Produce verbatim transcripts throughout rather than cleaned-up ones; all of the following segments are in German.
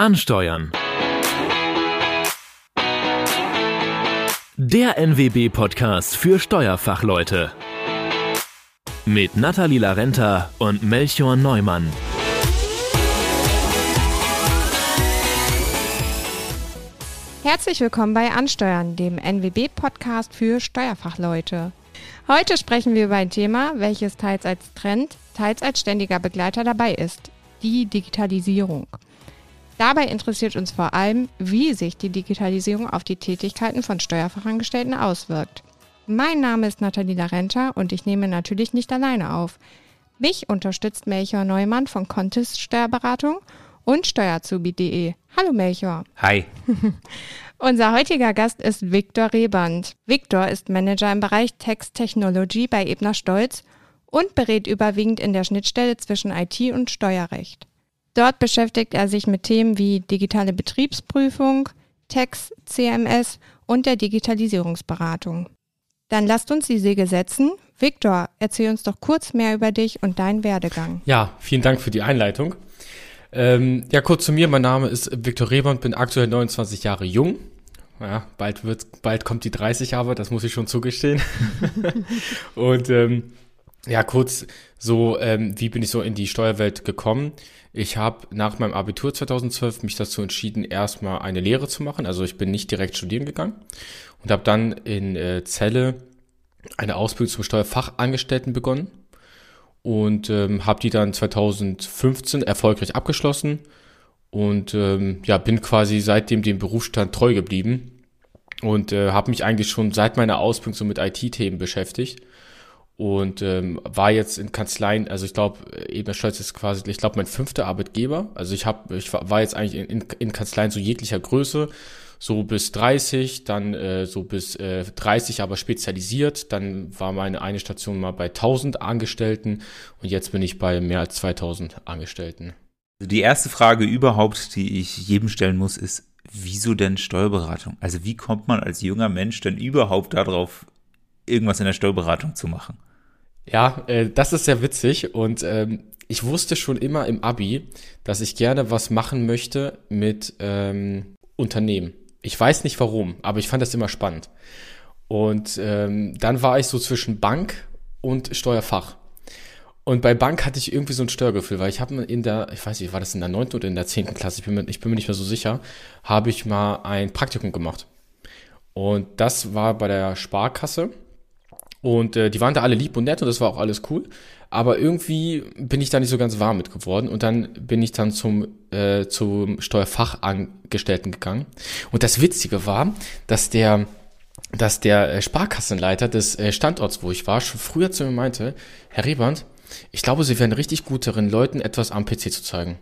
Ansteuern. Der N W B-Podcast für Steuerfachleute. Mit Nathalie Larenta und Melchior Neumann. Herzlich willkommen bei Ansteuern, dem N W B-Podcast für Steuerfachleute. Heute sprechen wir über ein Thema, welches teils als Trend, teils als ständiger Begleiter dabei ist, die Digitalisierung. Dabei interessiert uns vor allem, wie sich die Digitalisierung auf die Tätigkeiten von Steuerfachangestellten auswirkt. Mein Name ist Nathalie Larenta und ich nehme natürlich nicht alleine auf. Mich unterstützt Melchior Neumann von Contest Steuerberatung und Steuerazubi punkt de. Hallo Melchior. Hi. Unser heutiger Gast ist Viktor Reband. Viktor ist Manager im Bereich Tax Technology bei Ebner Stolz und berät überwiegend in der Schnittstelle zwischen I T und Steuerrecht. Dort beschäftigt er sich mit Themen wie digitale Betriebsprüfung, Tax, C M S und der Digitalisierungsberatung. Dann lasst uns die Segel setzen. Viktor, erzähl uns doch kurz mehr über dich und deinen Werdegang. Ja, vielen Dank für die Einleitung. Ähm, ja, kurz zu mir. Mein Name ist Viktor Reband, bin aktuell neunundzwanzig Jahre jung. Ja, bald wird, bald kommt die dreißig, aber das muss ich schon zugestehen. Und ähm, ja, kurz so, ähm, wie bin ich so in die Steuerwelt gekommen? Ich habe nach meinem Abitur zweitausendzwölf mich dazu entschieden, erstmal eine Lehre zu machen. Also ich bin nicht direkt studieren gegangen und habe dann in äh, Celle eine Ausbildung zum Steuerfachangestellten begonnen und ähm, habe die dann zweitausendfünfzehn erfolgreich abgeschlossen und ähm, ja, bin quasi seitdem dem Berufsstand treu geblieben und äh, habe mich eigentlich schon seit meiner Ausbildung so mit I T-Themen beschäftigt. Und ähm, war jetzt in Kanzleien, also ich glaube, Ebner Stolz ist quasi, ich glaube, mein fünfter Arbeitgeber. Also ich habe, ich war jetzt eigentlich in, in, in Kanzleien so jeglicher Größe, so bis dreißig, dann äh, so bis äh, dreißig, aber spezialisiert. Dann war meine eine Station mal bei tausend Angestellten und jetzt bin ich bei mehr als zweitausend Angestellten. Die erste Frage überhaupt, die ich jedem stellen muss, ist, wieso denn Steuerberatung? Also wie kommt man als junger Mensch denn überhaupt darauf, irgendwas in der Steuerberatung zu machen? Ja, äh, das ist sehr witzig und ähm, ich wusste schon immer im Abi, dass ich gerne was machen möchte mit ähm, Unternehmen. Ich weiß nicht warum, aber ich fand das immer spannend. Und ähm, dann war ich so zwischen Bank und Steuerfach. Und bei Bank hatte ich irgendwie so ein Störgefühl, weil ich habe in der, ich weiß nicht, war das in der neunten oder in der zehnten Klasse, ich bin mir, ich bin mir nicht mehr so sicher, habe ich mal ein Praktikum gemacht. Und das war bei der Sparkasse. Und äh, die waren da alle lieb und nett und das war auch alles cool. Aber irgendwie bin ich da nicht so ganz warm mit geworden. Und dann bin ich dann zum, äh, zum Steuerfachangestellten gegangen. Und das Witzige war, dass der, dass der Sparkassenleiter des äh, Standorts, wo ich war, schon früher zu mir meinte, Herr Reband, ich glaube, Sie wären richtig gut darin, Leuten etwas am P C zu zeigen.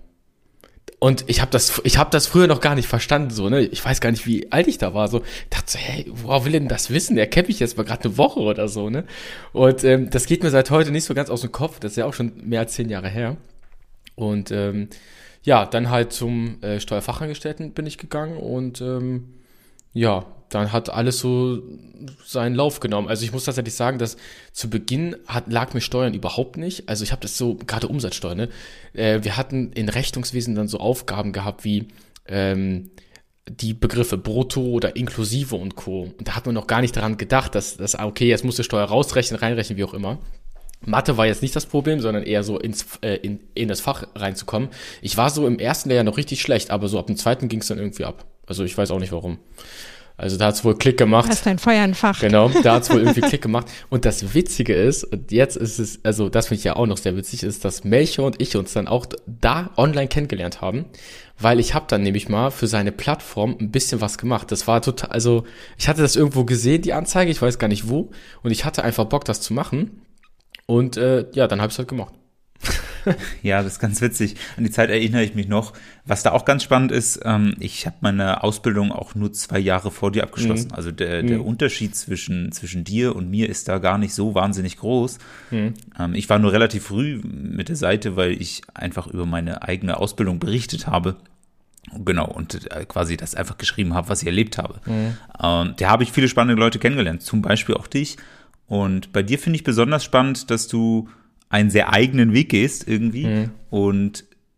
Und ich habe das, ich habe das früher noch gar nicht verstanden, so, ne? Ich weiß gar nicht, wie alt ich da war. So, ich dachte so, hey, woher will denn das wissen? Der kennt mich jetzt mal gerade eine Woche oder so, ne? Und ähm, das geht mir seit heute nicht so ganz aus dem Kopf. Das ist ja auch schon mehr als zehn Jahre her. Und ähm, ja, dann halt zum äh, Steuerfachangestellten bin ich gegangen und ähm, ja, dann hat alles so seinen Lauf genommen. Also ich muss tatsächlich sagen, dass zu Beginn hat, lag mir Steuern überhaupt nicht. Also ich habe das so, gerade Umsatzsteuer, ne? Äh, wir hatten in Rechnungswesen dann so Aufgaben gehabt wie ähm, die Begriffe Brutto oder Inklusive und Co. Und da hat man noch gar nicht daran gedacht, dass, dass okay, jetzt musst du Steuer rausrechnen, reinrechnen, wie auch immer. Mathe war jetzt nicht das Problem, sondern eher so ins äh, in, in das Fach reinzukommen. Ich war so im ersten Lehrjahr noch richtig schlecht, aber so ab dem zweiten ging es dann irgendwie ab. Also ich weiß auch nicht warum. Also da hat's wohl Klick gemacht. Hast dein Feuer entfacht. Genau, da hat's wohl irgendwie Klick gemacht. Und das Witzige ist, und jetzt ist es, also das finde ich ja auch noch sehr witzig, ist, dass Melchior und ich uns dann auch da online kennengelernt haben, weil ich habe dann nämlich mal für seine Plattform ein bisschen was gemacht. Das war total, also ich hatte das irgendwo gesehen, die Anzeige, ich weiß gar nicht wo, und ich hatte einfach Bock, das zu machen. Und äh, ja, dann habe ich es halt gemacht. Ja, das ist ganz witzig. An die Zeit erinnere ich mich noch. Was da auch ganz spannend ist, ähm, ich habe meine Ausbildung auch nur zwei Jahre vor dir abgeschlossen. Mhm. Also der, der mhm. Unterschied zwischen, zwischen dir und mir ist da gar nicht so wahnsinnig groß. Mhm. Ähm, ich war nur relativ früh mit der Seite, weil ich einfach über meine eigene Ausbildung berichtet habe. Genau, und quasi das einfach geschrieben habe, was ich erlebt habe. Mhm. Ähm, da habe ich viele spannende Leute kennengelernt, zum Beispiel auch dich. Und bei dir finde ich besonders spannend, dass du einen sehr eigenen Weg gehst irgendwie mhm. und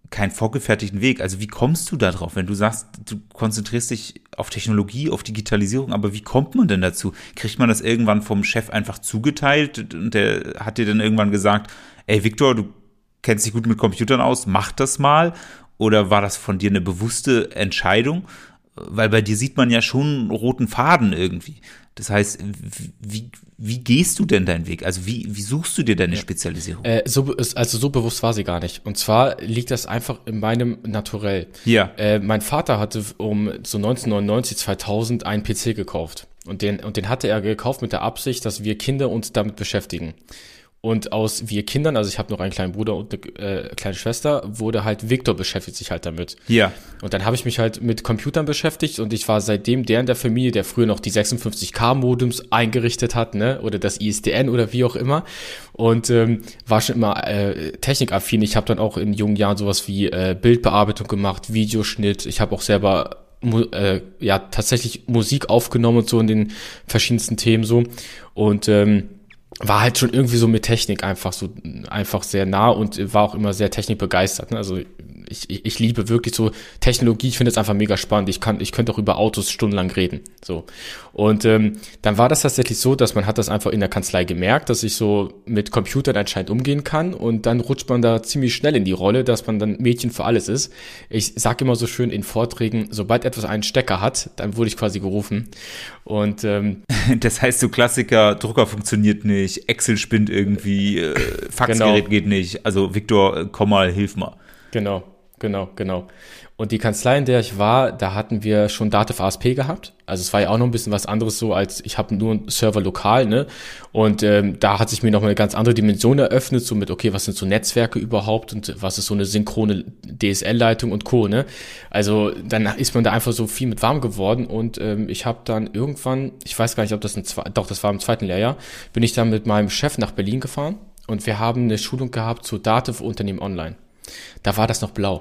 keinen vorgefertigten Weg. Also wie kommst du da drauf, wenn du sagst, du konzentrierst dich auf Technologie, auf Digitalisierung, aber wie kommt man denn dazu? Kriegt man das irgendwann vom Chef einfach zugeteilt und der hat dir dann irgendwann gesagt, ey Viktor, du kennst dich gut mit Computern aus, mach das mal? Oder war das von dir eine bewusste Entscheidung? Weil bei dir sieht man ja schon einen roten Faden irgendwie. Das heißt, wie, wie gehst du denn deinen Weg? Also wie, wie suchst du dir deine ja. Spezialisierung? Äh, so, also so bewusst war sie gar nicht. Und zwar liegt das einfach in meinem Naturell. Ja. Äh, mein Vater hatte um so neunzehnhundertneunundneunzig, zweitausend einen P C gekauft. Und den, und den hatte er gekauft mit der Absicht, dass wir Kinder uns damit beschäftigen. Und aus wir Kindern, also ich habe noch einen kleinen Bruder und eine äh, kleine Schwester, wurde halt Viktor beschäftigt sich halt damit. Ja. Und dann habe ich mich halt mit Computern beschäftigt und ich war seitdem der in der Familie, der früher noch die sechsundfünfzig K Modems eingerichtet hat, ne, oder das I S D N oder wie auch immer. Und ähm, war schon immer äh, technikaffin. Ich habe dann auch in jungen Jahren sowas wie äh, Bildbearbeitung gemacht, Videoschnitt. Ich habe auch selber äh, ja tatsächlich Musik aufgenommen und so in den verschiedensten Themen so. Und ähm, war halt schon irgendwie so mit Technik einfach so einfach sehr nah und war auch immer sehr technikbegeistert. Ne? Also ich, ich, ich liebe wirklich so Technologie, ich finde es einfach mega spannend. Ich kann, ich könnte auch über Autos stundenlang reden. So. Und ähm, dann war das tatsächlich so, dass man hat das einfach in der Kanzlei gemerkt, dass ich so mit Computern anscheinend umgehen kann und dann rutscht man da ziemlich schnell in die Rolle, dass man dann Mädchen für alles ist. Ich sage immer so schön in Vorträgen, sobald etwas einen Stecker hat, dann wurde ich quasi gerufen. Und ähm, das heißt so Klassiker, Drucker funktioniert nicht, Excel spinnt irgendwie, äh, Faxgerät genau. geht nicht. Also Viktor, komm mal, hilf mal. Genau, genau, genau. Und die Kanzlei, in der ich war, da hatten wir schon Dativ A S P gehabt. Also es war ja auch noch ein bisschen was anderes so, als ich habe nur einen Server lokal, ne? Und ähm, da hat sich mir noch mal eine ganz andere Dimension eröffnet, so mit, okay, was sind so Netzwerke überhaupt und was ist so eine synchrone D S L-Leitung und Co., ne? Also dann ist man da einfach so viel mit warm geworden und ähm, ich habe dann irgendwann, ich weiß gar nicht, ob das ein, doch, das war im zweiten Lehrjahr, bin ich dann mit meinem Chef nach Berlin gefahren und wir haben eine Schulung gehabt zu Dativ Unternehmen Online. Da war das noch blau.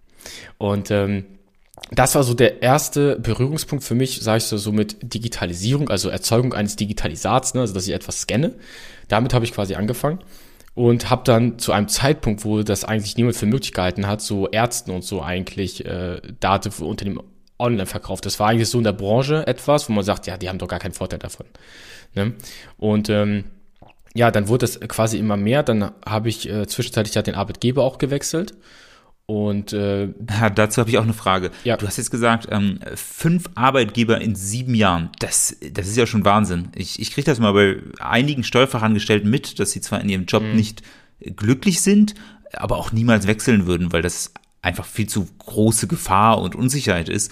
Und ähm, das war so der erste Berührungspunkt für mich, sage ich so, so mit Digitalisierung, also Erzeugung eines Digitalisats, ne, also dass ich etwas scanne. Damit habe ich quasi angefangen und habe dann zu einem Zeitpunkt, wo das eigentlich niemand für möglich gehalten hat, so Ärzten und so eigentlich äh, Daten für Unternehmen online verkauft. Das war eigentlich so in der Branche etwas, wo man sagt, ja, die haben doch gar keinen Vorteil davon. Ne? Und ähm, ja, dann wurde es quasi immer mehr. Dann habe ich äh, zwischenzeitlich ja den Arbeitgeber auch gewechselt. Und äh, ja, dazu habe ich auch eine Frage. Ja. Du hast jetzt gesagt, ähm, fünf Arbeitgeber in sieben Jahren. Das, das ist ja schon Wahnsinn. Ich, ich kriege das mal bei einigen Steuerfachangestellten mit, dass sie zwar in ihrem Job mhm. nicht glücklich sind, aber auch niemals wechseln würden, weil das einfach viel zu große Gefahr und Unsicherheit ist.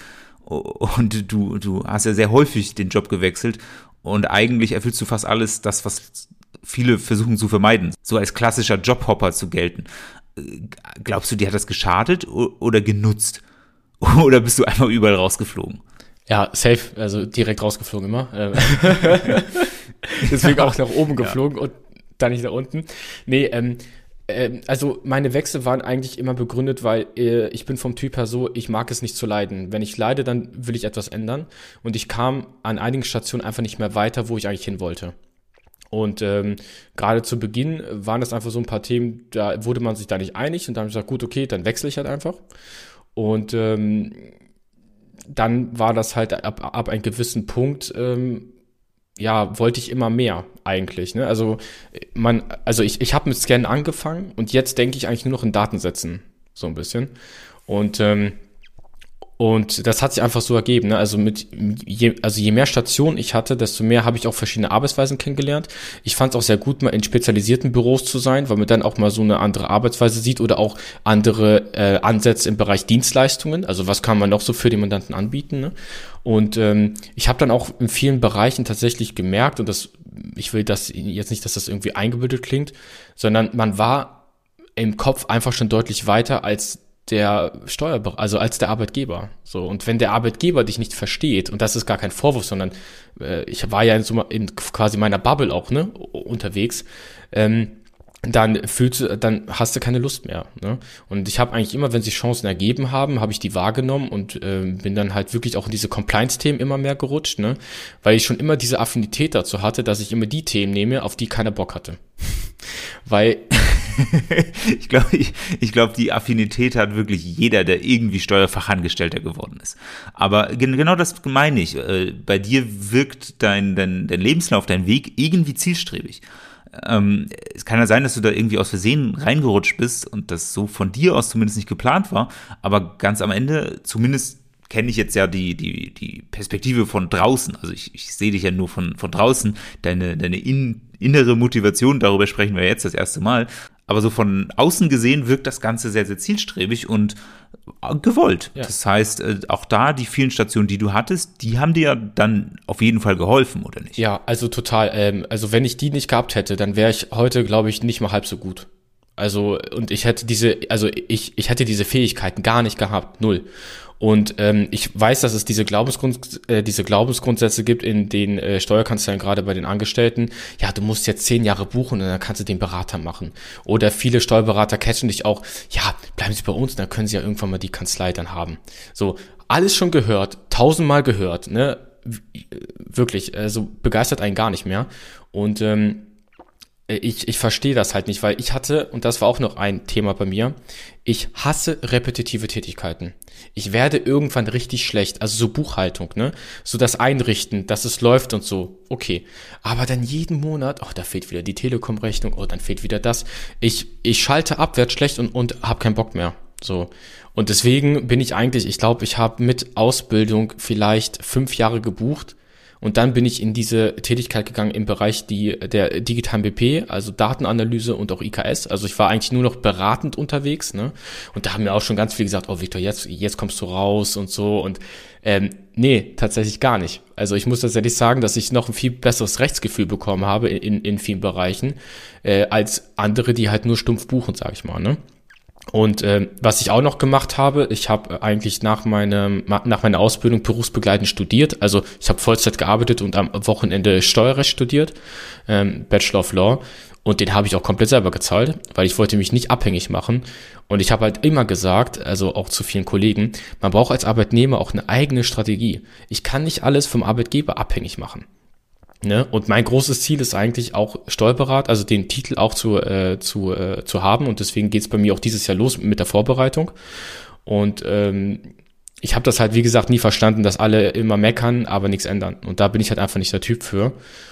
Und du, du hast ja sehr häufig den Job gewechselt und eigentlich erfüllst du fast alles das, was viele versuchen zu vermeiden, so als klassischer Jobhopper zu gelten. Glaubst du, dir hat das geschadet oder genutzt? Oder bist du einfach überall rausgeflogen? Ja, safe, also direkt rausgeflogen immer. Deswegen auch nach oben geflogen ja. und dann nicht nach unten. Nee, ähm, äh, also meine Wechsel waren eigentlich immer begründet, weil äh, ich bin vom Typ her so, ich mag es nicht zu leiden. Wenn ich leide, dann will ich etwas ändern. Und ich kam an einigen Stationen einfach nicht mehr weiter, wo ich eigentlich hin wollte. Und ähm, gerade zu Beginn waren das einfach so ein paar Themen, da wurde man sich da nicht einig und dann habe ich gesagt, gut, okay, dann wechsle ich halt einfach. Und ähm, dann war das halt ab, ab einem gewissen Punkt, ähm, ja, wollte ich immer mehr eigentlich. Ne? Also man, also ich, ich habe mit Scannen angefangen und jetzt denke ich eigentlich nur noch in Datensätzen, so ein bisschen. Und ähm, Und das hat sich einfach so ergeben, ne? Also mit je, also je mehr Stationen ich hatte, desto mehr habe ich auch verschiedene Arbeitsweisen kennengelernt. Ich fand es auch sehr gut, mal in spezialisierten Büros zu sein, weil man dann auch mal so eine andere Arbeitsweise sieht oder auch andere äh, Ansätze im Bereich Dienstleistungen. Also was kann man noch so für den Mandanten anbieten, ne? Und ähm, ich habe dann auch in vielen Bereichen tatsächlich gemerkt, und das, ich will das jetzt nicht, dass das irgendwie eingebildet klingt, sondern man war im Kopf einfach schon deutlich weiter als der Steuerberater, also als der Arbeitgeber. So, und wenn der Arbeitgeber dich nicht versteht, und das ist gar kein Vorwurf, sondern äh, ich war ja in, so in quasi meiner Bubble auch, ne, unterwegs, ähm, dann fühlst du, dann hast du keine Lust mehr, ne? Und ich habe eigentlich immer, wenn sich Chancen ergeben haben, habe ich die wahrgenommen und äh, bin dann halt wirklich auch in diese Compliance-Themen immer mehr gerutscht, ne? Weil ich schon immer diese Affinität dazu hatte, dass ich immer die Themen nehme, auf die keiner Bock hatte. Weil ich glaube, ich, ich glaube, die Affinität hat wirklich jeder, der irgendwie Steuerfachangestellter geworden ist. Aber gen- genau das meine ich. Äh, bei dir wirkt dein, dein, dein Lebenslauf, dein Weg irgendwie zielstrebig. Ähm, es kann ja sein, dass du da irgendwie aus Versehen reingerutscht bist und das so von dir aus zumindest nicht geplant war, aber ganz am Ende zumindest kenne ich jetzt ja die, die, die Perspektive von draußen, also ich, ich sehe dich ja nur von, von draußen, deine, deine in, innere Motivation, darüber sprechen wir jetzt das erste Mal, aber so von außen gesehen wirkt das Ganze sehr, sehr zielstrebig und gewollt. Ja. Das heißt, auch da die vielen Stationen, die du hattest, die haben dir ja dann auf jeden Fall geholfen, oder nicht? Ja, also total. Ähm, also wenn ich die nicht gehabt hätte, dann wäre ich heute, glaube ich, nicht mal halb so gut. Also und ich hätte diese, also ich, ich hätte diese Fähigkeiten gar nicht gehabt, null. Und ähm, ich weiß, dass es diese Glaubensgrund, äh, diese Glaubensgrundsätze gibt in den äh, Steuerkanzleien, gerade bei den Angestellten. Ja, du musst jetzt zehn Jahre buchen und dann kannst du den Berater machen. Oder viele Steuerberater catchen dich auch, ja, bleiben Sie bei uns, dann können Sie ja irgendwann mal die Kanzlei dann haben. So, alles schon gehört, tausendmal gehört, ne? Wirklich, also begeistert einen gar nicht mehr. Und ähm, Ich, ich verstehe das halt nicht, weil ich hatte, und das war auch noch ein Thema bei mir, ich hasse repetitive Tätigkeiten. Ich werde irgendwann richtig schlecht, also so Buchhaltung, ne, so das Einrichten, dass es läuft und so, okay. Aber dann jeden Monat, ach, da fehlt wieder die Telekom-Rechnung, oh, dann fehlt wieder das. Ich, ich schalte ab, werd schlecht und, und hab keinen Bock mehr, so. Und deswegen bin ich eigentlich, ich glaube, ich habe mit Ausbildung vielleicht fünf Jahre gebucht. Und dann bin ich in diese Tätigkeit gegangen im Bereich die, der digitalen B P, also Datenanalyse und auch I K S. Also ich war eigentlich nur noch beratend unterwegs, ne? Und da haben mir auch schon ganz viele gesagt, oh Victor, jetzt, jetzt kommst du raus und so. Und ähm, nee, tatsächlich gar nicht. Also ich muss tatsächlich sagen, dass ich noch ein viel besseres Rechtsgefühl bekommen habe in, in vielen Bereichen, äh, als andere, die halt nur stumpf buchen, sag ich mal, ne? Und äh, was ich auch noch gemacht habe, ich habe eigentlich nach meinem nach meiner Ausbildung berufsbegleitend studiert. Also ich habe Vollzeit gearbeitet und am Wochenende Steuerrecht studiert, ähm, Bachelor of Law. Und den habe ich auch komplett selber gezahlt, weil ich wollte mich nicht abhängig machen. Und ich habe halt immer gesagt, also auch zu vielen Kollegen, man braucht als Arbeitnehmer auch eine eigene Strategie. Ich kann nicht alles vom Arbeitgeber abhängig machen. Ne? Und mein großes Ziel ist eigentlich auch Steuerberater, also den Titel auch zu äh, zu äh, zu haben, und deswegen geht's bei mir auch dieses Jahr los mit der Vorbereitung. Und ähm, ich habe das halt, wie gesagt, nie verstanden, dass alle immer meckern, aber nichts ändern. Und da bin ich halt einfach nicht der Typ für.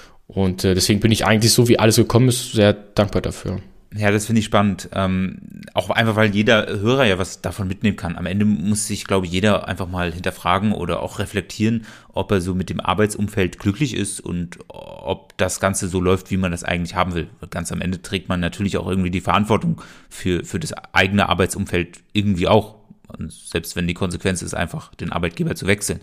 Und äh, deswegen bin ich eigentlich, so wie alles gekommen ist, sehr dankbar dafür. Ja, das finde ich spannend. Ähm, auch einfach, weil jeder Hörer ja was davon mitnehmen kann. Am Ende muss sich, glaube ich, jeder einfach mal hinterfragen oder auch reflektieren, ob er so mit dem Arbeitsumfeld glücklich ist und ob das Ganze so läuft, wie man das eigentlich haben will. Ganz am Ende trägt man natürlich auch irgendwie die Verantwortung für, für das eigene Arbeitsumfeld irgendwie auch. Und selbst wenn die Konsequenz ist, einfach den Arbeitgeber zu wechseln.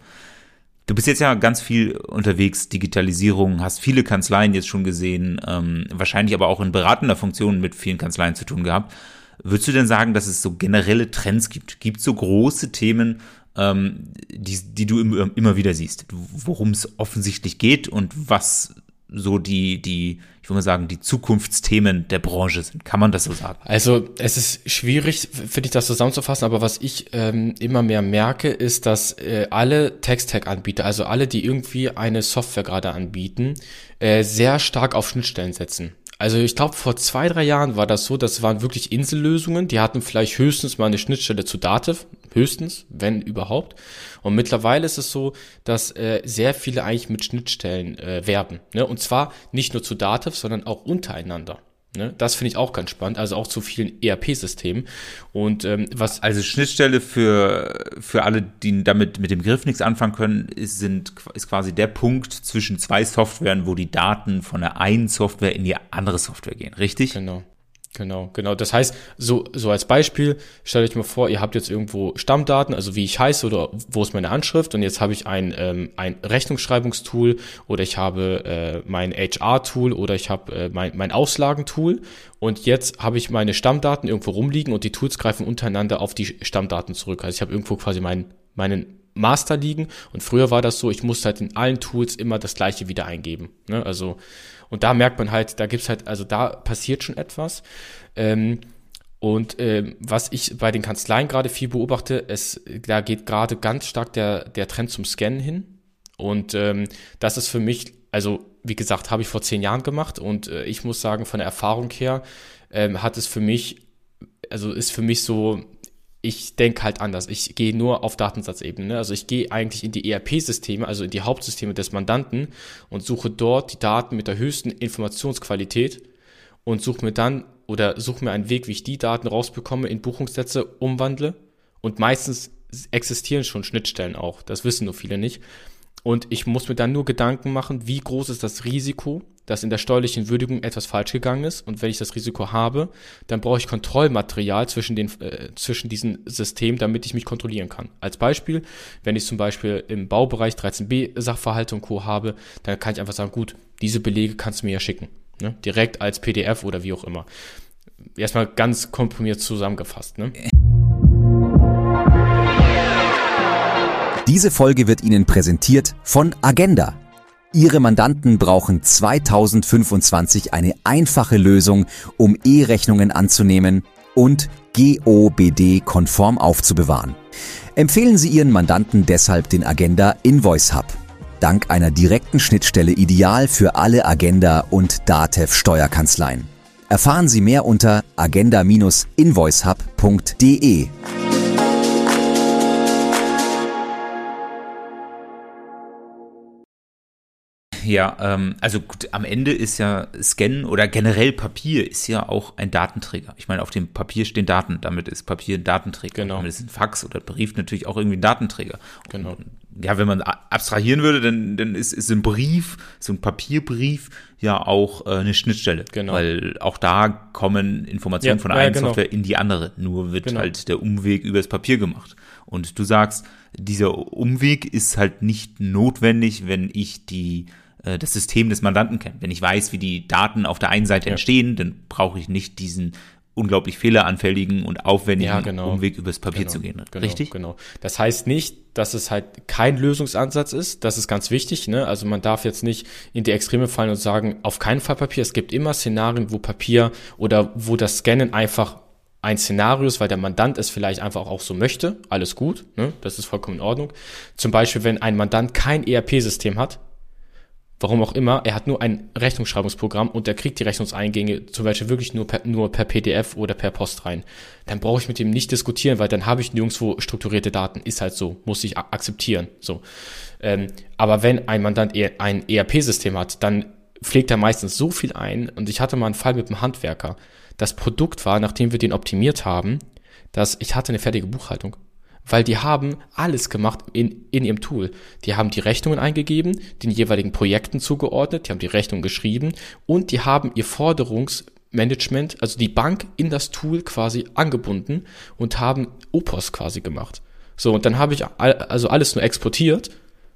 Du bist jetzt ja ganz viel unterwegs, Digitalisierung, hast viele Kanzleien jetzt schon gesehen, ähm, wahrscheinlich aber auch in beratender Funktion mit vielen Kanzleien zu tun gehabt. Würdest du denn sagen, dass es so generelle Trends gibt? Gibt es so große Themen, ähm, die, die du im, immer wieder siehst, worum es offensichtlich geht und was so die, die, ich würde mal sagen, die Zukunftsthemen der Branche sind? Kann man das so sagen? Also es ist schwierig, finde ich, das zusammenzufassen, aber was ich ähm, immer mehr merke, ist, dass äh, alle Text-Tag-Anbieter, also alle, die irgendwie eine Software gerade anbieten, äh, sehr stark auf Schnittstellen setzen. Also ich glaube, vor zwei, drei Jahren war das so, das waren wirklich Insellösungen, die hatten vielleicht höchstens mal eine Schnittstelle zu Dativ, höchstens, wenn überhaupt. Und mittlerweile ist es so, dass äh, sehr viele eigentlich mit Schnittstellen äh, werben, ne? Und zwar nicht nur zu Dativ, sondern auch untereinander. Ne? Das finde ich auch ganz spannend, also auch zu vielen E R P-Systemen. Und ähm, was also Schnittstelle für für alle, die damit mit dem Begriff nichts anfangen können, ist, sind ist quasi der Punkt zwischen zwei Softwaren, wo die Daten von der einen Software in die andere Software gehen, richtig? Genau. Genau, genau. Das heißt, so so als Beispiel, stellt euch mal vor, ihr habt jetzt irgendwo Stammdaten, also wie ich heiße oder wo ist meine Anschrift, und jetzt habe ich ein ähm, ein Rechnungsschreibungstool oder ich habe äh, mein H R-Tool oder ich habe äh, mein mein Auslagentool, und jetzt habe ich meine Stammdaten irgendwo rumliegen und die Tools greifen untereinander auf die Stammdaten zurück. Also ich habe irgendwo quasi meinen meinen Master liegen, und früher war das so, ich musste halt in allen Tools immer das Gleiche wieder eingeben, ne? Also und da merkt man halt, da gibt's halt, also da passiert schon etwas. Ähm, und ähm, was ich bei den Kanzleien gerade viel beobachte, es, da geht gerade ganz stark der der Trend zum Scannen hin. Und ähm, das ist für mich, also wie gesagt, habe ich vor zehn Jahren gemacht, und äh, ich muss sagen, von der Erfahrung her, ähm, hat es für mich, also ist für mich so, ich denke halt anders. Ich gehe nur auf Datensatzebene. Ne? Also ich gehe eigentlich in die E R P-Systeme, also in die Hauptsysteme des Mandanten und suche dort die Daten mit der höchsten Informationsqualität und suche mir dann oder suche mir einen Weg, wie ich die Daten rausbekomme, in Buchungssätze umwandle. Und meistens existieren schon Schnittstellen auch. Das wissen nur viele nicht. Und ich muss mir dann nur Gedanken machen, wie groß ist das Risiko, dass in der steuerlichen Würdigung etwas falsch gegangen ist. Und wenn ich das Risiko habe, dann brauche ich Kontrollmaterial zwischen den äh, zwischen diesen Systemen, damit ich mich kontrollieren kann. Als Beispiel, wenn ich zum Beispiel im Baubereich dreizehn b Sachverhalte und Co. habe, dann kann ich einfach sagen, gut, diese Belege kannst du mir ja schicken. Ne? Direkt als P D F oder wie auch immer. Erstmal ganz komprimiert zusammengefasst. Ne? Diese Folge wird Ihnen präsentiert von Agenda. Ihre Mandanten brauchen zweitausendfünfundzwanzig eine einfache Lösung, um E-Rechnungen anzunehmen und G O B D-konform aufzubewahren. Empfehlen Sie Ihren Mandanten deshalb den Agenda Invoice Hub. Dank einer direkten Schnittstelle ideal für alle Agenda- und Datev-Steuerkanzleien. Erfahren Sie mehr unter agenda Bindestrich invoice hub punkt de. Ja, ähm, also gut, am Ende ist ja Scannen oder generell Papier ist ja auch ein Datenträger. Ich meine, auf dem Papier stehen Daten, damit ist Papier ein Datenträger. Genau. Damit ist ein Fax oder ein Brief natürlich auch irgendwie ein Datenträger. Genau. Und, ja, wenn man abstrahieren würde, dann, dann ist, ist ein Brief, so ein Papierbrief ja auch äh, eine Schnittstelle. Genau. Weil auch da kommen Informationen Ja, von ja, einer genau. Software in die andere. Nur wird Genau. halt der Umweg übers Papier gemacht. Und du sagst, dieser Umweg ist halt nicht notwendig, wenn ich die das System des Mandanten kenne. Wenn ich weiß, wie die Daten auf der einen Seite Ja. entstehen, dann brauche ich nicht diesen unglaublich fehleranfälligen und aufwendigen Ja, genau. Umweg übers Papier Genau, zu gehen. genau, Richtig? Genau. Das heißt nicht, dass es halt kein Lösungsansatz ist. Das ist ganz wichtig. Ne? Also man darf jetzt nicht in die Extreme fallen und sagen, auf keinen Fall Papier. Es gibt immer Szenarien, wo Papier oder wo das Scannen einfach ein Szenario ist, weil der Mandant es vielleicht einfach auch so möchte. Alles gut. Ne? Das ist vollkommen in Ordnung. Zum Beispiel, wenn ein Mandant kein E R P-System hat, warum auch immer, er hat nur ein Rechnungsschreibungsprogramm und der kriegt die Rechnungseingänge zum Beispiel wirklich nur per, nur per P D F oder per Post rein. Dann brauche ich mit dem nicht diskutieren, weil dann habe ich nirgendwo strukturierte Daten. Ist halt so, muss ich akzeptieren. So, ähm, aber wenn ein Mandant ein E R P-System hat, dann pflegt er meistens so viel ein. Und ich hatte mal einen Fall mit einem Handwerker. Das Produkt war, nachdem wir den optimiert haben, dass ich hatte eine fertige Buchhaltung. Weil die haben alles gemacht in, in ihrem Tool. Die haben die Rechnungen eingegeben, den jeweiligen Projekten zugeordnet, die haben die Rechnung geschrieben und die haben ihr Forderungsmanagement, also die Bank in das Tool quasi angebunden und haben O P O S quasi gemacht. So, und dann habe ich all, also alles nur exportiert,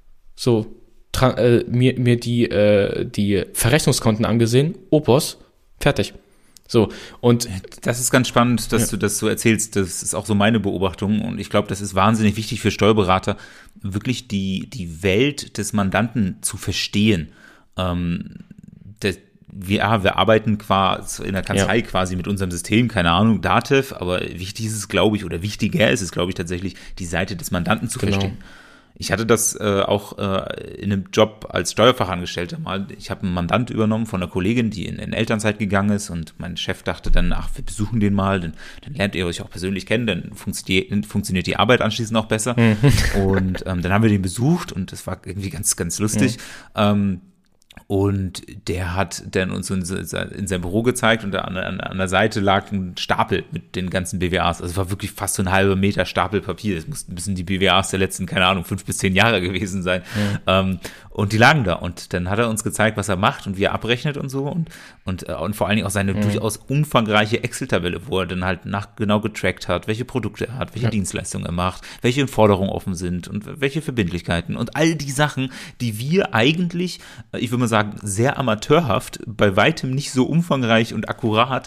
so tra- äh, mir, mir die, äh, die Verrechnungskonten angesehen, O P O S, fertig. So, und das ist ganz spannend, dass ja. du das so erzählst. Das ist auch so meine Beobachtung. Und ich glaube, das ist wahnsinnig wichtig für Steuerberater, wirklich die, die Welt des Mandanten zu verstehen. Ähm, das, wir, ja, wir arbeiten quasi in der Kanzlei ja. quasi mit unserem System, keine Ahnung, Datev, aber wichtig ist es, glaube ich, oder wichtiger ist es, glaube ich, tatsächlich, die Seite des Mandanten zu genau. verstehen. Ich hatte das äh, auch äh, in einem Job als Steuerfachangestellter mal. Ich habe einen Mandant übernommen von einer Kollegin, die in, in Elternzeit gegangen ist und mein Chef dachte dann, ach, wir besuchen den mal, dann, dann lernt ihr euch auch persönlich kennen, dann funktioniert, funktioniert die Arbeit anschließend auch besser. Mhm. Und ähm, dann haben wir den besucht und das war irgendwie ganz, ganz lustig. Mhm. Ähm, Und der hat dann uns in sein Büro gezeigt und da an, an, an der Seite lag ein Stapel mit den ganzen B W As. Also es war wirklich fast so ein halber Meter Stapel Papier. Es mussten ein bisschen die B W As der letzten, keine Ahnung, fünf bis zehn Jahre gewesen sein. Ja. Ähm, und die lagen da. Und dann hat er uns gezeigt, was er macht und wie er abrechnet und so. Und, und, und vor allen Dingen auch seine ja. durchaus umfangreiche Excel-Tabelle, wo er dann halt nach genau getrackt hat, welche Produkte er hat, welche ja. Dienstleistungen er macht, welche Forderungen offen sind und welche Verbindlichkeiten und all die Sachen, die wir eigentlich, ich würde mal sagen, sehr amateurhaft, bei weitem nicht so umfangreich und akkurat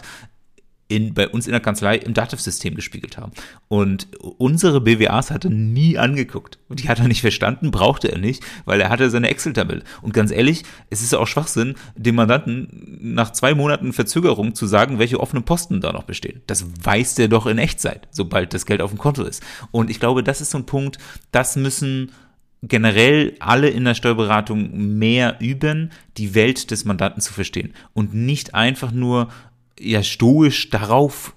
in, bei uns in der Kanzlei im Datev-System gespiegelt haben. Und unsere B W As hat er nie angeguckt. Und die hat er nicht verstanden, brauchte er nicht, weil er hatte seine Excel-Tabelle. Und ganz ehrlich, es ist auch Schwachsinn, dem Mandanten nach zwei Monaten Verzögerung zu sagen, welche offenen Posten da noch bestehen. Das weiß der doch in Echtzeit, sobald das Geld auf dem Konto ist. Und ich glaube, das ist so ein Punkt, das müssen generell alle in der Steuerberatung mehr üben, die Welt des Mandanten zu verstehen und nicht einfach nur ja stoisch darauf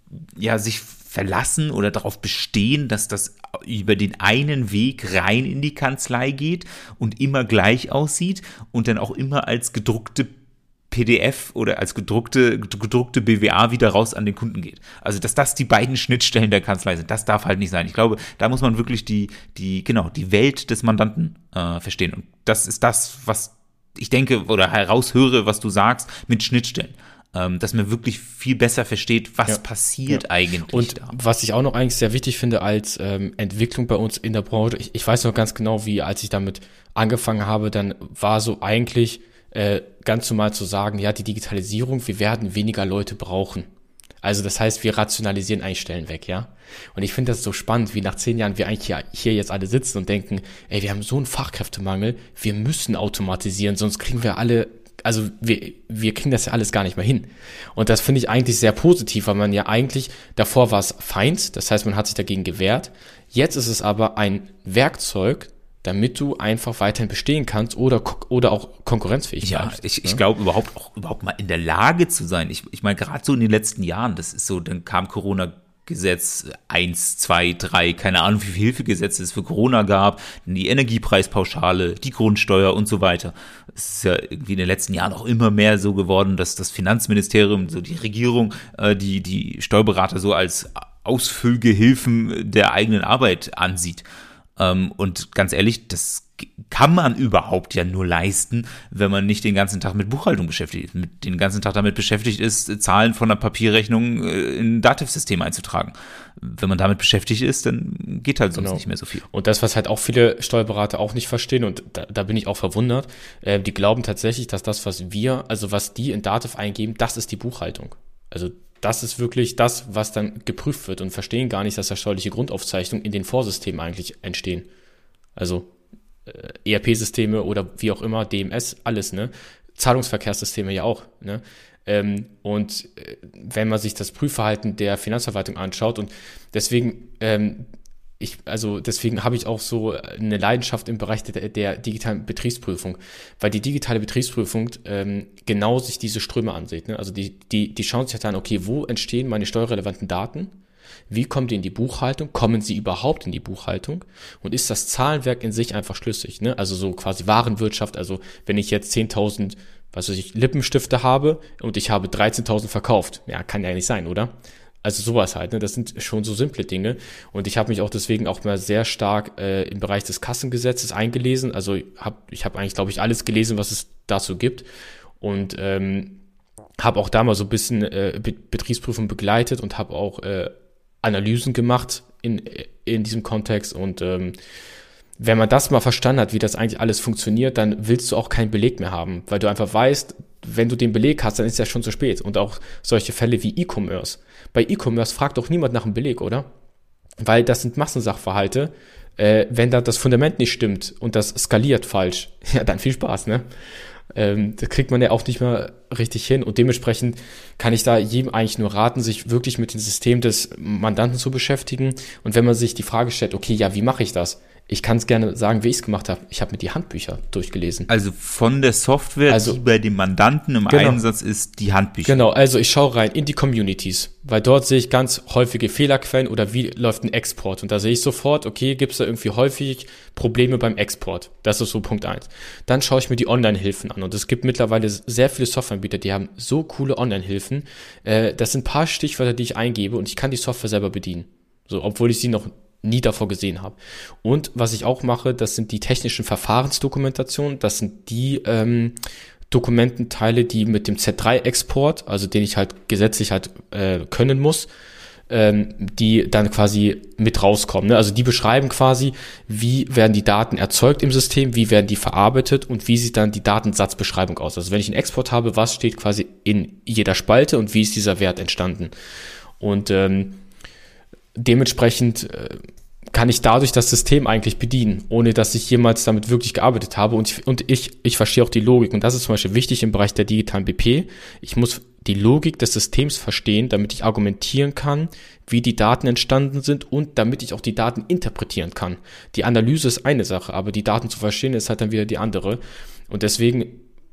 ja sich verlassen oder darauf bestehen, dass das über den einen Weg rein in die Kanzlei geht und immer gleich aussieht und dann auch immer als gedruckte P D F oder als gedruckte, gedruckte B W A wieder raus an den Kunden geht. Also, dass das die beiden Schnittstellen der Kanzlei sind, das darf halt nicht sein. Ich glaube, da muss man wirklich die, die, genau, die Welt des Mandanten äh, verstehen. Und das ist das, was ich denke oder heraushöre, was du sagst, mit Schnittstellen. Ähm, dass man wirklich viel besser versteht, was ja. passiert ja. eigentlich und da. Was ich auch noch eigentlich sehr wichtig finde als ähm, Entwicklung bei uns in der Branche, ich, ich weiß noch ganz genau, wie als ich damit angefangen habe, dann war so eigentlich äh, ganz normal zu sagen, ja, die Digitalisierung, wir werden weniger Leute brauchen. Also das heißt, wir rationalisieren eigentlich Stellen weg, ja. Und ich finde das so spannend, wie nach zehn Jahren wir eigentlich hier, hier jetzt alle sitzen und denken, ey, wir haben so einen Fachkräftemangel, wir müssen automatisieren, sonst kriegen wir alle Also wir, wir kriegen das ja alles gar nicht mehr hin. Und das finde ich eigentlich sehr positiv, weil man ja eigentlich, davor war es Feind, das heißt, man hat sich dagegen gewehrt. Jetzt ist es aber ein Werkzeug, damit du einfach weiterhin bestehen kannst oder, oder auch konkurrenzfähig ja, bleibst. Ich, ich glaube, überhaupt auch überhaupt mal in der Lage zu sein. Ich, ich meine, gerade so in den letzten Jahren, das ist so, dann kam Corona Gesetz eins, zwei, drei, keine Ahnung, wie viele Hilfegesetze es für Corona gab, die Energiepreispauschale, die Grundsteuer und so weiter. Es ist ja irgendwie in den letzten Jahren auch immer mehr so geworden, dass das Finanzministerium, so die Regierung, äh, die, die Steuerberater so als Ausfüllgehilfen der eigenen Arbeit ansieht. Ähm, und ganz ehrlich, das kann man überhaupt ja nur leisten, wenn man nicht den ganzen Tag mit Buchhaltung beschäftigt ist, mit den ganzen Tag damit beschäftigt ist, Zahlen von einer Papierrechnung in ein Dativ-System einzutragen. Wenn man damit beschäftigt ist, dann geht halt sonst genau. nicht mehr so viel. Und das, was halt auch viele Steuerberater auch nicht verstehen, und da, da bin ich auch verwundert, äh, die glauben tatsächlich, dass das, was wir, also was die in Dativ eingeben, das ist die Buchhaltung. Also das ist wirklich das, was dann geprüft wird und verstehen gar nicht, dass da steuerliche Grundaufzeichnungen in den Vorsystemen eigentlich entstehen. Also E R P-Systeme oder wie auch immer, D M S, alles, ne? Zahlungsverkehrssysteme ja auch, ne? Ähm, und äh, wenn man sich das Prüfverhalten der Finanzverwaltung anschaut und deswegen, ähm, ich, also deswegen habe ich auch so eine Leidenschaft im Bereich der, der digitalen Betriebsprüfung, weil die digitale Betriebsprüfung ähm, genau sich diese Ströme ansieht, ne? Also die, die, die schauen sich halt an, okay, wo entstehen meine steuerrelevanten Daten? Wie kommen die in die Buchhaltung? Kommen sie überhaupt in die Buchhaltung? Und ist das Zahlenwerk in sich einfach schlüssig? Ne? Also so quasi Warenwirtschaft. Also wenn ich jetzt zehntausend, was weiß ich, Lippenstifte habe und ich habe dreizehntausend verkauft. Ja, kann ja nicht sein, oder? Also sowas halt. Ne? Das sind schon so simple Dinge. Und ich habe mich auch deswegen auch mal sehr stark äh, im Bereich des Kassengesetzes eingelesen. Also ich habe ich hab eigentlich, glaube ich, alles gelesen, was es dazu gibt. Und ähm, habe auch da mal so ein bisschen äh, Be- Betriebsprüfung begleitet und habe auch äh, Analysen gemacht in, in diesem Kontext und ähm, wenn man das mal verstanden hat, wie das eigentlich alles funktioniert, dann willst du auch keinen Beleg mehr haben, weil du einfach weißt, wenn du den Beleg hast, dann ist es ja schon zu spät. Und auch solche Fälle wie E-Commerce. Bei E-Commerce fragt doch niemand nach einem Beleg, oder? Weil das sind Massensachverhalte. Äh, wenn da das Fundament nicht stimmt und das skaliert falsch, ja, dann viel Spaß, ne? Ähm, das kriegt man ja auch nicht mehr richtig hin und dementsprechend kann ich da jedem eigentlich nur raten, sich wirklich mit dem System des Mandanten zu beschäftigen und wenn man sich die Frage stellt, okay, ja, wie mache ich das? Ich kann es gerne sagen, wie ich es gemacht habe. Ich habe mir die Handbücher durchgelesen. Also von der Software, also, die bei dem Mandanten im genau, Einsatz ist, die Handbücher. Genau, also ich schaue rein in die Communities, weil dort sehe ich ganz häufige Fehlerquellen oder wie läuft ein Export. Und da sehe ich sofort, okay, gibt es da irgendwie häufig Probleme beim Export. Das ist so Punkt eins. Dann schaue ich mir die Online-Hilfen an und es gibt mittlerweile sehr viele Softwareanbieter, die haben so coole Online-Hilfen. Äh, das sind ein paar Stichwörter, die ich eingebe und ich kann die Software selber bedienen. So, obwohl ich sie noch nie davor gesehen habe. Und was ich auch mache, das sind die technischen Verfahrensdokumentationen. Das sind die ähm, Dokumententeile, die mit dem Z drei Export, also den ich halt gesetzlich halt äh, können muss, ähm, die dann quasi mit rauskommen. Ne? Also die beschreiben quasi, wie werden die Daten erzeugt im System, wie werden die verarbeitet und wie sieht dann die Datensatzbeschreibung aus. Also wenn ich einen Export habe, was steht quasi in jeder Spalte und wie ist dieser Wert entstanden. Und ähm, dementsprechend äh, kann ich dadurch das System eigentlich bedienen, ohne dass ich jemals damit wirklich gearbeitet habe. Und ich, und ich, ich verstehe auch die Logik. Und das ist zum Beispiel wichtig im Bereich der digitalen B P. Ich muss die Logik des Systems verstehen, damit ich argumentieren kann, wie die Daten entstanden sind und damit ich auch die Daten interpretieren kann. Die Analyse ist eine Sache, aber die Daten zu verstehen ist halt dann wieder die andere. Und deswegen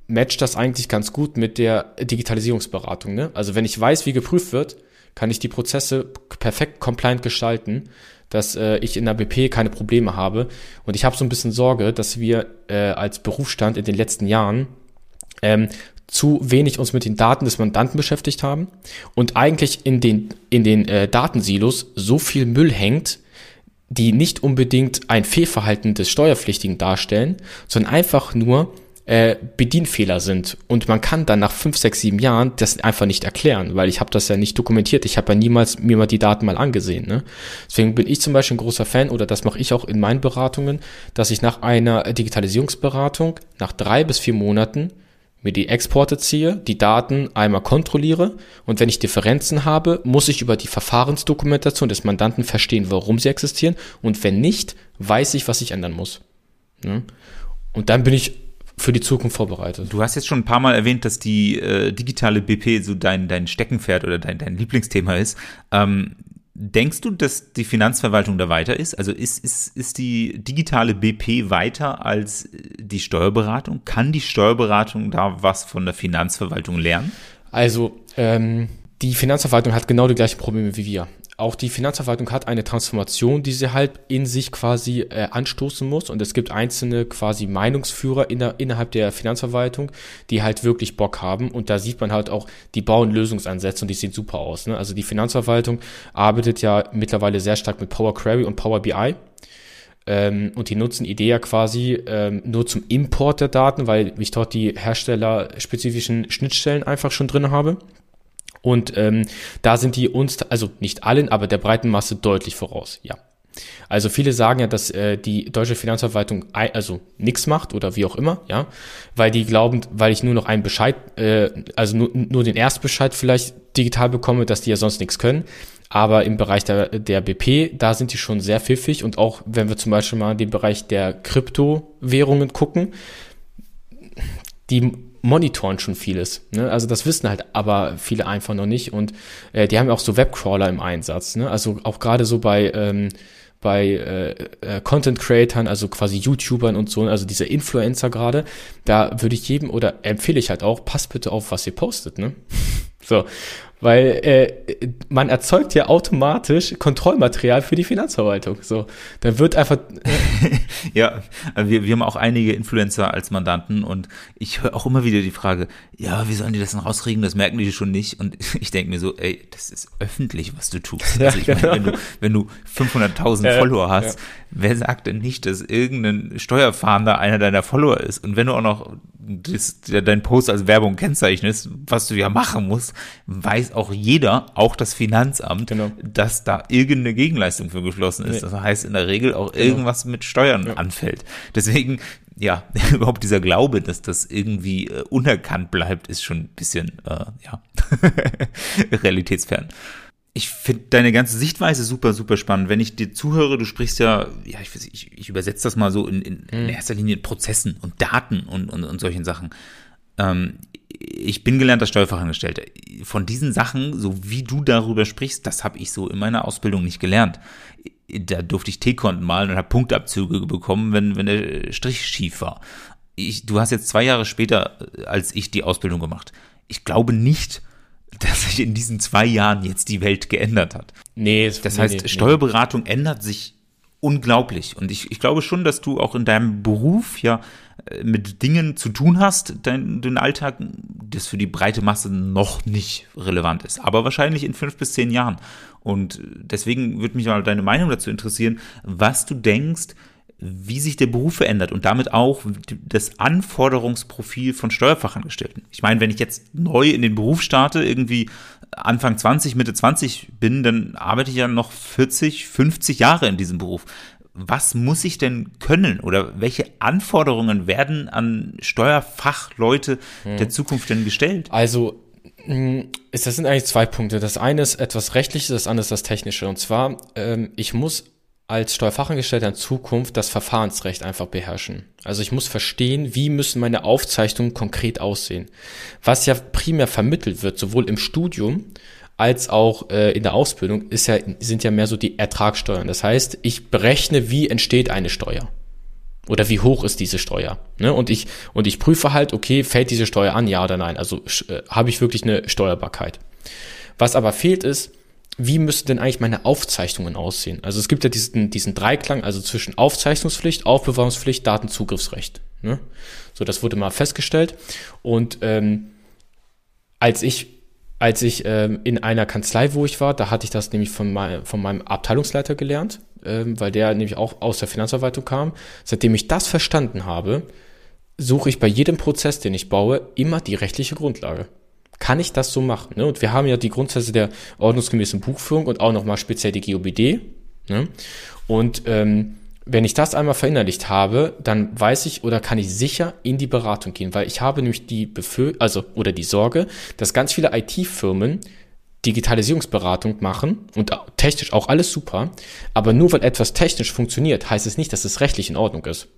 matcht das eigentlich ganz gut mit der Digitalisierungsberatung, ne? Also wenn ich weiß, wie geprüft wird, kann ich die Prozesse perfekt compliant gestalten, dass äh, ich in der B P keine Probleme habe. Und ich habe so ein bisschen Sorge, dass wir äh, als Berufsstand in den letzten Jahren ähm, zu wenig uns mit den Daten des Mandanten beschäftigt haben und eigentlich in den in den äh, Datensilos so viel Müll hängt, die nicht unbedingt ein Fehlverhalten des Steuerpflichtigen darstellen, sondern einfach nur äh, Bedienfehler sind. Und man kann dann nach fünf, sechs, sieben Jahren das einfach nicht erklären, weil ich habe das ja nicht dokumentiert. Ich habe ja niemals mir mal die Daten mal angesehen. Ne? Deswegen bin ich zum Beispiel ein großer Fan, oder das mache ich auch in meinen Beratungen, dass ich nach einer Digitalisierungsberatung nach drei bis vier Monaten mir die Exporte ziehe, die Daten einmal kontrolliere, und wenn ich Differenzen habe, muss ich über die Verfahrensdokumentation des Mandanten verstehen, warum sie existieren, und wenn nicht, weiß ich, was ich ändern muss. Ne? Und dann bin ich für die Zukunft vorbereitet. Du hast jetzt schon ein paar Mal erwähnt, dass die äh, digitale B P so dein, dein Steckenpferd oder dein, dein Lieblingsthema ist. Ähm, denkst du, dass die Finanzverwaltung da weiter ist? Also ist, ist, ist die digitale B P weiter als die Steuerberatung? Kann die Steuerberatung da was von der Finanzverwaltung lernen? Also ähm, die Finanzverwaltung hat genau die gleichen Probleme wie wir. Auch die Finanzverwaltung hat eine Transformation, die sie halt in sich quasi äh, anstoßen muss, und es gibt einzelne quasi Meinungsführer in der, innerhalb der Finanzverwaltung, die halt wirklich Bock haben, und da sieht man halt auch, die bauen Lösungsansätze und die sehen super aus. Ne? Also die Finanzverwaltung arbeitet ja mittlerweile sehr stark mit Power Query und Power B I. Ähm, und die nutzen IDEA quasi ähm, nur zum Import der Daten, weil ich dort die herstellerspezifischen Schnittstellen einfach schon drin habe. Und ähm, da sind die uns, also nicht allen, aber der breiten Masse deutlich voraus, ja. Also viele sagen ja, dass äh, die deutsche Finanzverwaltung ei- also nichts macht oder wie auch immer, ja, weil die glauben, weil ich nur noch einen Bescheid, äh, also nur, nur den Erstbescheid vielleicht digital bekomme, dass die ja sonst nichts können. Aber im Bereich der, der B P, da sind die schon sehr pfiffig, und auch wenn wir zum Beispiel mal in den Bereich der Kryptowährungen gucken, die monitoren schon vieles, ne? Also das wissen halt aber viele einfach noch nicht, und äh, die haben auch so Webcrawler im Einsatz, ne? Also auch gerade so bei ähm, bei äh, äh, Content-Creatern, also quasi YouTubern und so, also diese Influencer gerade, da würde ich jedem, oder empfehle ich halt auch, passt bitte auf, was ihr postet, ne? So, weil äh, man erzeugt ja automatisch Kontrollmaterial für die Finanzverwaltung. So, dann wird einfach äh ja, wir, wir haben auch einige Influencer als Mandanten, und ich höre auch immer wieder die Frage, ja, wie sollen die das denn rauskriegen? Das merken die schon nicht. Und ich denke mir so, ey, das ist öffentlich, was du tust. Ja, also ich meine, genau. wenn du wenn du fünfhunderttausend ja, Follower hast, ja. Wer sagt denn nicht, dass irgendein Steuerfahnder einer deiner Follower ist? Und wenn du auch noch das, dein Post als Werbung kennzeichnest, was du ja machen musst, weiß auch jeder, auch das Finanzamt, genau. dass da irgendeine Gegenleistung für geschlossen ist. Nee. Das heißt in der Regel auch genau. irgendwas mit Steuern ja. anfällt. Deswegen, ja, überhaupt dieser Glaube, dass das irgendwie äh, unerkannt bleibt, ist schon ein bisschen, äh, ja, realitätsfern. Ich finde deine ganze Sichtweise super, super spannend. Wenn ich dir zuhöre, du sprichst ja, ja, ich, ich, ich übersetze das mal so in, in, in erster Linie in Prozessen und Daten und, und, und solchen Sachen. Ähm, ich bin gelernter Steuerfachangestellter. Von diesen Sachen, so wie du darüber sprichst, das habe ich so in meiner Ausbildung nicht gelernt. Da durfte ich T-Konten malen und habe Punktabzüge bekommen, wenn, wenn der Strich schief war. Ich, du hast jetzt zwei Jahre später als ich die Ausbildung gemacht. Ich glaube nicht, dass sich in diesen zwei Jahren jetzt die Welt geändert hat. Nee, das nee, heißt, nee, Steuerberatung nee. ändert sich unglaublich. Und ich, ich glaube schon, dass du auch in deinem Beruf ja mit Dingen zu tun hast, dein, den Alltag, das für die breite Masse noch nicht relevant ist. Aber wahrscheinlich in fünf bis zehn Jahren. Und deswegen würde mich mal deine Meinung dazu interessieren, was du denkst, wie sich der Beruf verändert und damit auch das Anforderungsprofil von Steuerfachangestellten. Ich meine, wenn ich jetzt neu in den Beruf starte, irgendwie Anfang zwanzig, Mitte zwanzig bin, dann arbeite ich ja noch vierzig, fünfzig Jahre in diesem Beruf. Was muss ich denn können oder welche Anforderungen werden an Steuerfachleute hm. der Zukunft denn gestellt? Also, das sind eigentlich zwei Punkte. Das eine ist etwas Rechtliches, das andere ist das Technische. Und zwar, ich muss als Steuerfachangestellter in Zukunft das Verfahrensrecht einfach beherrschen. Also ich muss verstehen, wie müssen meine Aufzeichnungen konkret aussehen. Was ja primär vermittelt wird, sowohl im Studium als auch äh, in der Ausbildung, ist ja, sind ja mehr so die Ertragssteuern. Das heißt, ich berechne, wie entsteht eine Steuer. Oder wie hoch ist diese Steuer? Ne? Und ich und ich prüfe halt, okay, fällt diese Steuer an, ja oder nein? Also äh, habe ich wirklich eine Steuerbarkeit? Was aber fehlt ist, wie müssten denn eigentlich meine Aufzeichnungen aussehen? Also es gibt ja diesen diesen Dreiklang, also zwischen Aufzeichnungspflicht, Aufbewahrungspflicht, Datenzugriffsrecht. Ne? So, das wurde mal festgestellt. Und ähm, als ich als ich ähm, in einer Kanzlei, wo ich war, da hatte ich das nämlich von, mein, von meinem Abteilungsleiter gelernt, ähm, weil der nämlich auch aus der Finanzverwaltung kam. Seitdem ich das verstanden habe, suche ich bei jedem Prozess, den ich baue, immer die rechtliche Grundlage. Kann ich das so machen? Ne? Und wir haben ja die Grundsätze der ordnungsgemäßen Buchführung und auch nochmal speziell die G O B D. Ne? Und ähm, wenn ich das einmal verinnerlicht habe, dann weiß ich oder kann ich sicher in die Beratung gehen, weil ich habe nämlich die Befür- also oder die Sorge, dass ganz viele I T-Firmen Digitalisierungsberatung machen und technisch auch alles super, aber nur weil etwas technisch funktioniert, heißt es nicht, dass es rechtlich in Ordnung ist.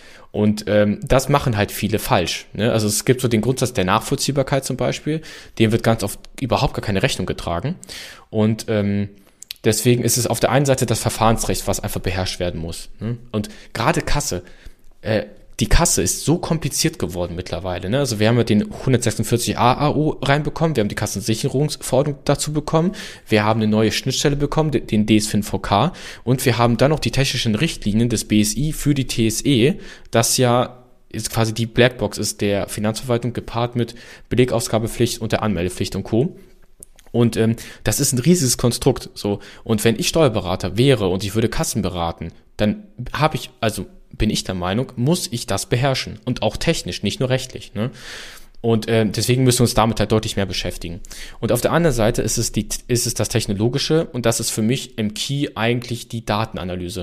Und ähm, das machen halt viele falsch. Ne? Also es gibt so den Grundsatz der Nachvollziehbarkeit zum Beispiel, dem wird ganz oft überhaupt gar keine Rechnung getragen. Und ähm, deswegen ist es auf der einen Seite das Verfahrensrecht, was einfach beherrscht werden muss. Ne? Und gerade Kasse, äh, die Kasse ist so kompliziert geworden mittlerweile. Ne? Also wir haben ja den hundertsechsundvierzig a A O reinbekommen, wir haben die Kassensicherungsverordnung dazu bekommen, wir haben eine neue Schnittstelle bekommen, den D S F I N V K, und wir haben dann noch die technischen Richtlinien des B S I für die T S E, das ja ist quasi die Blackbox ist der Finanzverwaltung gepaart mit Belegausgabepflicht und der Anmeldepflicht und Co. Und ähm, das ist ein riesiges Konstrukt. So. Und wenn ich Steuerberater wäre und ich würde Kassen beraten, dann habe ich, also bin ich der Meinung, muss ich das beherrschen. Und auch technisch, nicht nur rechtlich. Ne? Und äh, deswegen müssen wir uns damit halt deutlich mehr beschäftigen. Und auf der anderen Seite ist es, die, ist es das Technologische, und das ist für mich im Key eigentlich die Datenanalyse.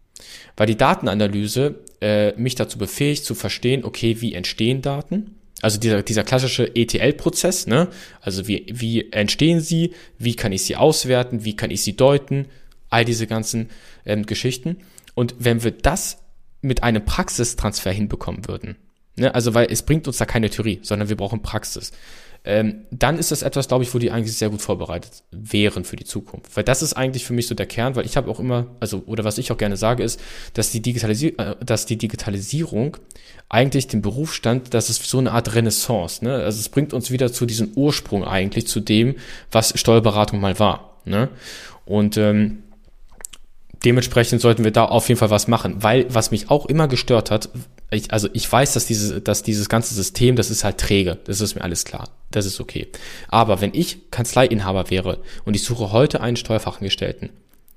Weil die Datenanalyse äh, mich dazu befähigt zu verstehen, okay, wie entstehen Daten? Also dieser, dieser klassische E T L-Prozess, ne? Also wie, wie entstehen sie, wie kann ich sie auswerten, wie kann ich sie deuten, all diese ganzen ähm, Geschichten. Und wenn wir das mit einem Praxistransfer hinbekommen würden, ne? Also weil es bringt uns da keine Theorie, sondern wir brauchen Praxis, ähm, dann ist das etwas, glaube ich, wo die eigentlich sehr gut vorbereitet wären für die Zukunft. Weil das ist eigentlich für mich so der Kern, weil ich habe auch immer, also oder was ich auch gerne sage, ist, dass die Digitalisi- äh, dass die Digitalisierung eigentlich den Berufsstand, das ist so eine Art Renaissance, ne? Also es bringt uns wieder zu diesem Ursprung eigentlich, zu dem, was Steuerberatung mal war, ne? Und ähm, dementsprechend sollten wir da auf jeden Fall was machen, weil was mich auch immer gestört hat, ich, also ich weiß, dass dieses, dass dieses ganze System, das ist halt träge, das ist mir alles klar, das ist okay. Aber wenn ich Kanzleiinhaber wäre und ich suche heute einen Steuerfachangestellten,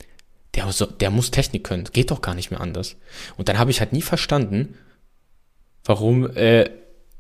der muss, der muss Technik können, geht doch gar nicht mehr anders. Und dann habe ich halt nie verstanden, warum äh,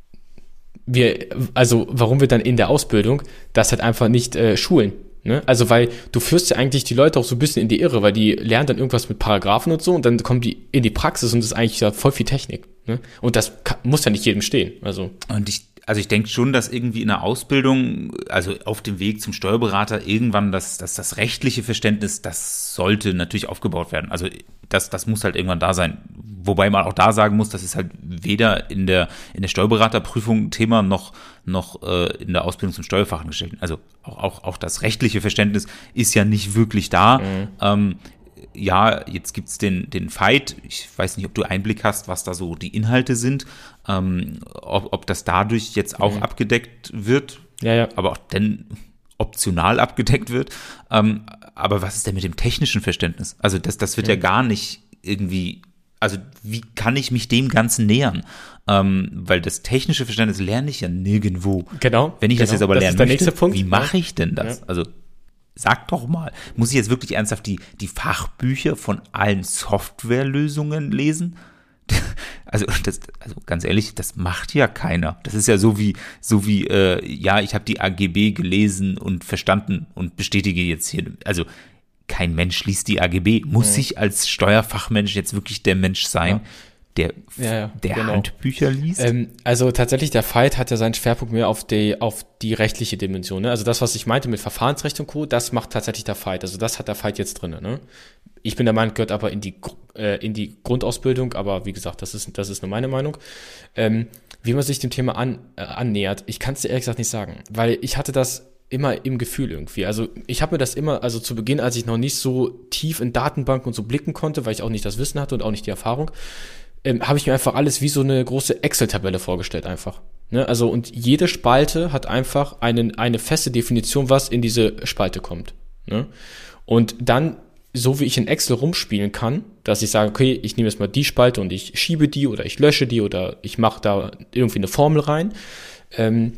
wir, also warum wir dann in der Ausbildung das halt einfach nicht äh, schulen. Ne? Also weil du führst ja eigentlich die Leute auch so ein bisschen in die Irre, weil die lernen dann irgendwas mit Paragraphen und so und dann kommen die in die Praxis und das ist eigentlich ja voll viel Technik. Ne? Und das kann, muss ja nicht jedem stehen. Also und ich, also ich denke schon, dass irgendwie in der Ausbildung, also auf dem Weg zum Steuerberater irgendwann das, das, das rechtliche Verständnis, das sollte natürlich aufgebaut werden. Also das, das muss halt irgendwann da sein. Wobei man auch da sagen muss, das ist halt weder in der, in der Steuerberaterprüfung Thema noch, noch äh, in der Ausbildung zum Steuerfachangestellten. Also auch, auch, auch das rechtliche Verständnis ist ja nicht wirklich da. Mhm. Ähm, ja, jetzt gibt's den, den Fight. Ich weiß nicht, ob du Einblick hast, was da so die Inhalte sind. Ähm, ob, ob das dadurch jetzt auch mhm. abgedeckt wird. Ja, ja. Aber auch denn optional abgedeckt wird. Ähm, aber was ist denn mit dem technischen Verständnis? Also das, das wird mhm. ja gar nicht irgendwie, also wie kann ich mich dem Ganzen nähern? Ähm, weil das technische Verständnis lerne ich ja nirgendwo. Genau. Wenn ich genau. das jetzt aber das lernen ist der möchte, nächste Punkt. Wie mache ich denn das? Ja. Also sag doch mal, muss ich jetzt wirklich ernsthaft die, die Fachbücher von allen Softwarelösungen lesen? Also, das, also ganz ehrlich, das macht ja keiner. Das ist ja so wie, so wie, äh, ja, ich habe die A G B gelesen und verstanden und bestätige jetzt hier. Also kein Mensch liest die A G B. Muss mhm. ich als Steuerfachmensch jetzt wirklich der Mensch sein, ja. der, ja, ja, der genau. Handbücher liest? Ähm, also tatsächlich, der Fight hat ja seinen Schwerpunkt mehr auf die, auf die rechtliche Dimension. Ne? Also das, was ich meinte mit Verfahrensrecht und Co., das macht tatsächlich der Fight. Also das hat der Fight jetzt drin. Ne? Ich bin der Meinung, gehört aber in die, äh, in die Grundausbildung, aber wie gesagt, das ist, das ist nur meine Meinung. Ähm, wie man sich dem Thema an, äh, annähert, ich kann es dir ehrlich gesagt nicht sagen, weil ich hatte das immer im Gefühl irgendwie. Also ich habe mir das immer, also zu Beginn, als ich noch nicht so tief in Datenbanken und so blicken konnte, weil ich auch nicht das Wissen hatte und auch nicht die Erfahrung, ähm, habe ich mir einfach alles wie so eine große Excel-Tabelle vorgestellt einfach. Ne? Also und jede Spalte hat einfach einen, eine feste Definition, was in diese Spalte kommt. Ne? Und dann, so wie ich in Excel rumspielen kann, dass ich sage, okay, ich nehme jetzt mal die Spalte und ich schiebe die oder ich lösche die oder ich mache da irgendwie eine Formel rein, ähm,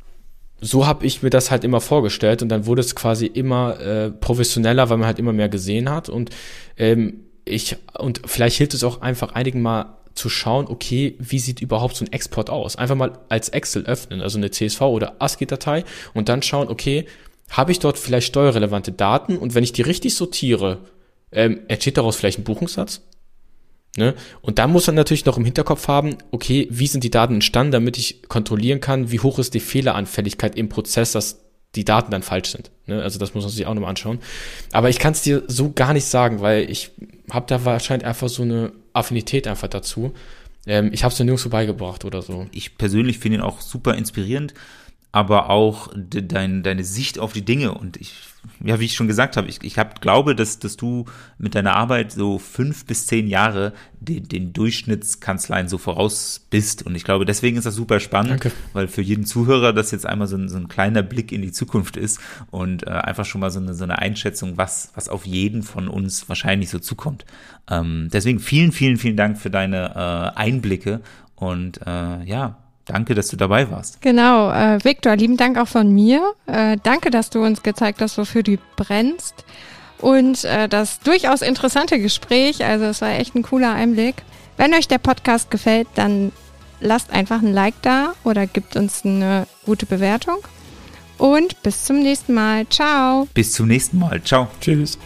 so habe ich mir das halt immer vorgestellt und dann wurde es quasi immer äh, professioneller, weil man halt immer mehr gesehen hat und ähm, ich und vielleicht hilft es auch einfach einigen mal zu schauen, okay, wie sieht überhaupt so ein Export aus? Einfach mal als Excel öffnen, also eine C S V oder ASCII-Datei und dann schauen, okay, habe ich dort vielleicht steuerrelevante Daten und wenn ich die richtig sortiere, ähm, entsteht daraus vielleicht ein Buchungssatz? Ne? Und da muss man natürlich noch im Hinterkopf haben, okay, wie sind die Daten entstanden, damit ich kontrollieren kann, wie hoch ist die Fehleranfälligkeit im Prozess, dass die Daten dann falsch sind. Ne? Also das muss man sich auch nochmal anschauen. Aber ich kann es dir so gar nicht sagen, weil ich habe da wahrscheinlich einfach so eine Affinität einfach dazu. Ähm, ich habe es mir nirgendwo beigebracht oder so. Ich persönlich finde ihn auch super inspirierend, aber auch de, dein, deine Sicht auf die Dinge und ich, ja, wie ich schon gesagt habe, ich, ich hab, glaube, dass, dass du mit deiner Arbeit so fünf bis zehn Jahre den, den Durchschnittskanzleien so voraus bist und ich glaube, deswegen ist das super spannend, Danke. Weil für jeden Zuhörer das jetzt einmal so ein, so ein kleiner Blick in die Zukunft ist und äh, einfach schon mal so eine, so eine Einschätzung, was, was auf jeden von uns wahrscheinlich so zukommt. Ähm, deswegen vielen, vielen, vielen Dank für deine äh, Einblicke und äh, ja, danke, dass du dabei warst. Genau, äh, Viktor, lieben Dank auch von mir. Äh, danke, dass du uns gezeigt hast, wofür du brennst. Und äh, das durchaus interessante Gespräch, also es war echt ein cooler Einblick. Wenn euch der Podcast gefällt, dann lasst einfach ein Like da oder gebt uns eine gute Bewertung. Und bis zum nächsten Mal. Ciao. Bis zum nächsten Mal. Ciao. Tschüss.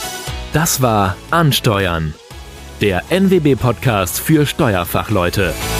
Das war Ansteuern, der N W B-Podcast für Steuerfachleute.